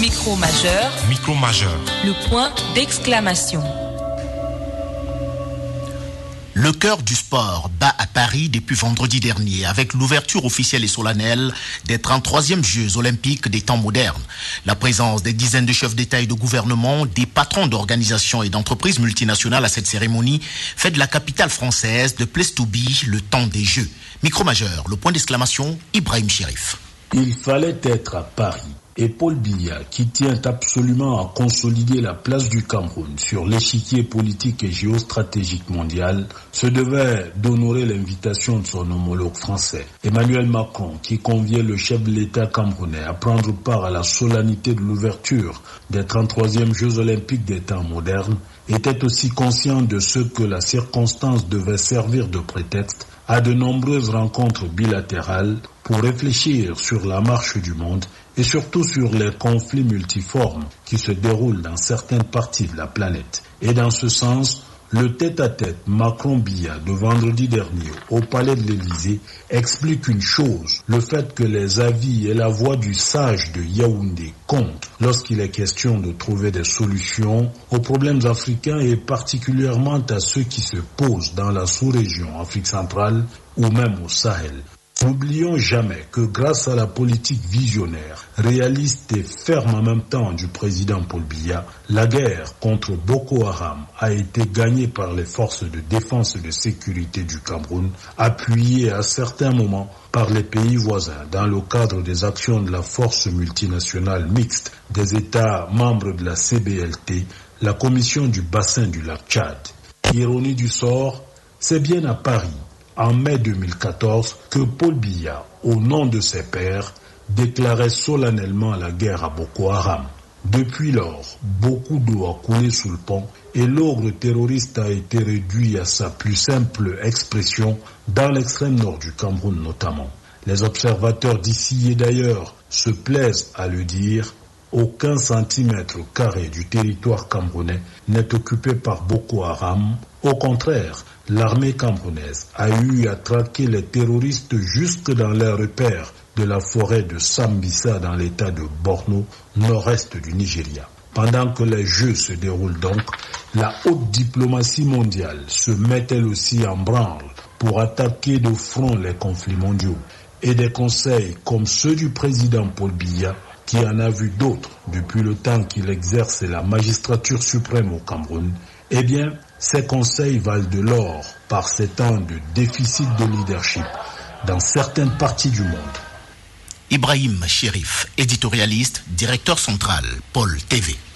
Micro majeur. Micro majeur. Le point d'exclamation. Le cœur du sport bat à Paris depuis vendredi dernier avec l'ouverture officielle et solennelle des 33e Jeux olympiques des temps modernes. La présence des dizaines de chefs d'État et de gouvernement, des patrons d'organisations et d'entreprises multinationales à cette cérémonie fait de la capitale française de place to be le temps des Jeux. Micro majeur, le point d'exclamation, Ibrahim Chérif. Il fallait être à Paris. Et Paul Biya, qui tient absolument à consolider la place du Cameroun sur l'échiquier politique et géostratégique mondial, se devait d'honorer l'invitation de son homologue français. Emmanuel Macron, qui conviait le chef de l'État camerounais à prendre part à la solennité de l'ouverture des 33e Jeux olympiques des temps modernes, était aussi conscient de ce que la circonstance devait servir de prétexte à de nombreuses rencontres bilatérales pour réfléchir sur la marche du monde et surtout sur les conflits multiformes qui se déroulent dans certaines parties de la planète. Et dans ce sens, le tête-à-tête Macron-Biya de vendredi dernier au palais de l'Élysée explique une chose, le fait que les avis et la voix du sage de Yaoundé comptent lorsqu'il est question de trouver des solutions aux problèmes africains et particulièrement à ceux qui se posent dans la sous-région Afrique centrale ou même au Sahel. N'oublions jamais que grâce à la politique visionnaire, réaliste et ferme en même temps du président Paul Biya, la guerre contre Boko Haram a été gagnée par les forces de défense et de sécurité du Cameroun, appuyées à certains moments par les pays voisins dans le cadre des actions de la force multinationale mixte des États membres de la CBLT, la commission du bassin du lac Tchad. Ironie du sort, c'est bien à Paris, en mai 2014, que Paul Biya, au nom de ses pairs, déclarait solennellement la guerre à Boko Haram. Depuis lors, beaucoup d'eau a coulé sous le pont et l'ogre terroriste a été réduit à sa plus simple expression dans l'extrême nord du Cameroun notamment. Les observateurs d'ici et d'ailleurs se plaisent à le dire, aucun centimètre carré du territoire camerounais n'est occupé par Boko Haram. Au contraire, l'armée camerounaise a eu à traquer les terroristes jusque dans leurs repères de la forêt de Sambisa dans l'état de Borno, nord-est du Nigeria. Pendant que les Jeux se déroulent donc, la haute diplomatie mondiale se met elle aussi en branle pour attaquer de front les conflits mondiaux. Et des conseils comme ceux du président Paul Biya, qui en a vu d'autres depuis le temps qu'il exerce la magistrature suprême au Cameroun, eh bien, ces conseils valent de l'or par ces temps de déficit de leadership dans certaines parties du monde. Ibrahim Chérif, éditorialiste, directeur central, Pôle TV.